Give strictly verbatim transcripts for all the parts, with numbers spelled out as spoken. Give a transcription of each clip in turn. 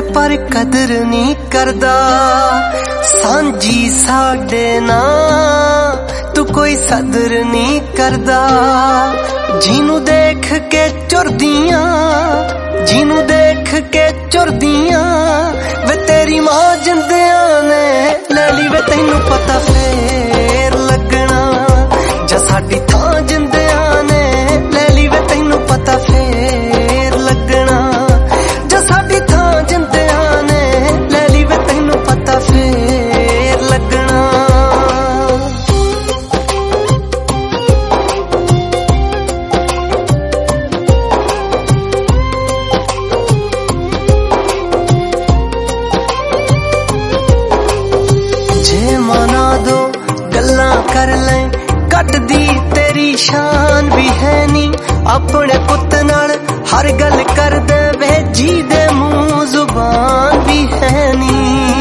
पर कदर नहीं करदा सांझी साडे ना तू कोई सदर नहीं करदा जिनू देख के चुरदियां जिनू देख के चुरदियां वे तेरी मां जिंदियां ने ले ली वे तैनू पता फेर लगना जा साडी थां जिंदियां ने ले ली वे तैनू पता फेर लगना जा साडी थां जिंदियां ने ले ली वे तैनू पता फेर लगना। जे मना दो गल्लां कर ले कट दी तेरी शान भी है नी अपने पुत नाल हर गल कर दे भेजी दे मुंह जुबान भी है नी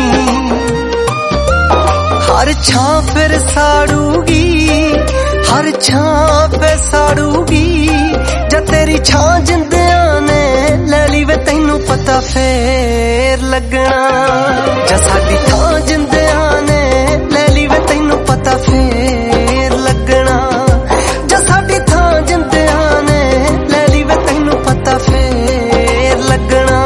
हर छां फिर साड़ूगी हर छां पे साड़ूगी जा तेरी छां जिंदियां ने ले ली वे तैनू पता फेर लगना जा साडी थां जिंदियां ने ले ली वे तैनू पता फेर लगना जा साडी थां जिंदियां ने ले ली वे तैनू पता फेर लगना।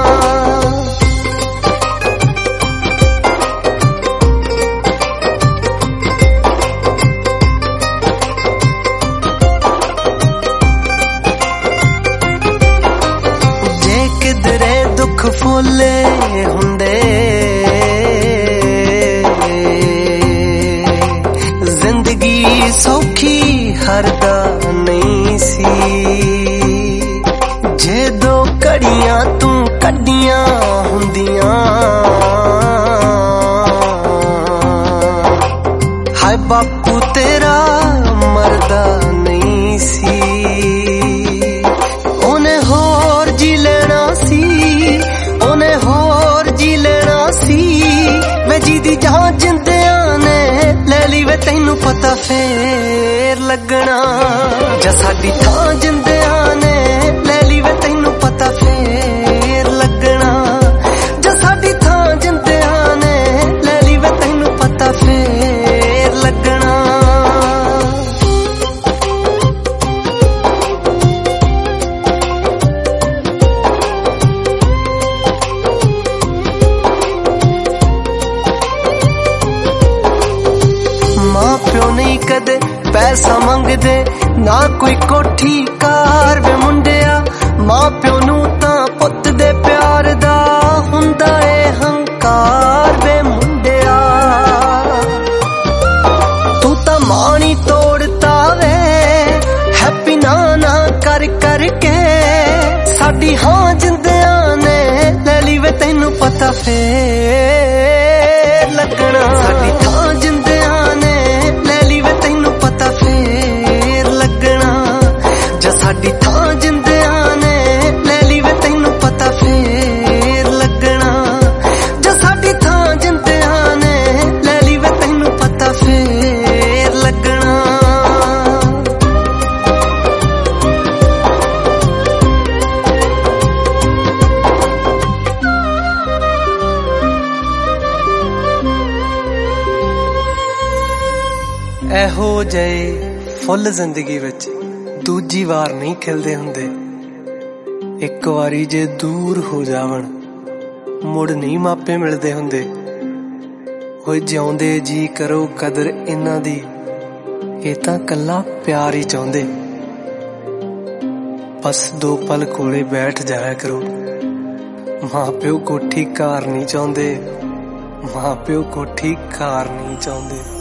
जे किधरे दुख फुले हुंदे जिंदगी सौखी हरदा नहीं सी जे दो कड़ियां तू कड्डियां हुंदियां हाय बापू तेरा मरदा नहीं सी ओने होर जी लेना सी ओने होर जी लेना सी वे जी दी जहां जिंदियां ने ले ली वे तैनू पता फेर लगना जा साडी थां जिंदियां ने ले ली वे तैनू पता फेर लगना जा साडी थां जिंदियां ने ले ली वे तैनू पता फेर लगना। मां प्यो नहीं कदे पैसा मंगदे ना कोई कोठी कार वे मुंडिया मां प्यो नू तां पुत दे प्यार दा हुंदा ए हंकार वे मुंडिया तू तां माणी तोड़ता वे हैप्पी ना ना कर कर के साडी हां जिंदियां ने ले ली वे तैनू पता फेर लगना साडी थां जिंदियां ने ले ली वे तैनू पता फेर लगना जा साडी थां जिंदियां ने ले ली वे तैनू पता फेर लगना जा साडी थां जिंदियां ने ले ली वे तैनू पता फेर लगना। ਇਹੋ ਜਿਹੇ ਫੁੱਲ ਜ਼ਿੰਦਗੀ ਵਿੱਚ ਦੂਜੀ ਵਾਰ ਨਹੀਂ ਖਿਲਦੇ ਹੁੰਦੇ ਇੱਕ ਵਾਰੀ ਜੇ ਦੂਰ ਹੋ ਜਾਵਣ ਮੁੜ ਨਹੀਂ ਮਾਪੇ ਮਿਲਦੇ ਹੁੰਦੇ ਹੋਏ ਜਿਉਂਦੇ ਜੀ ਕਰੋ ਕਦਰ ਇਹਨਾਂ ਦੀ ਇਹ ਤਾਂ ਕੱਲਾ ਪਿਆਰ ਹੀ ਚਾਹੁੰਦੇ ਬਸ ਦੋ ਪਲ ਕੋਲੇ ਬੈਠ ਜਾਇਆ ਕਰੋ ਮਾਂ ਪਿਓ ਕੋਠੀ ਕਾਰ ਨਹੀਂ ਚਾਹੁੰਦੇ ਮਾਂ ਪਿਓ ਕੋਠੀ ਕਾਰ ਨਹੀਂ ਚਾਹੁੰਦੇ।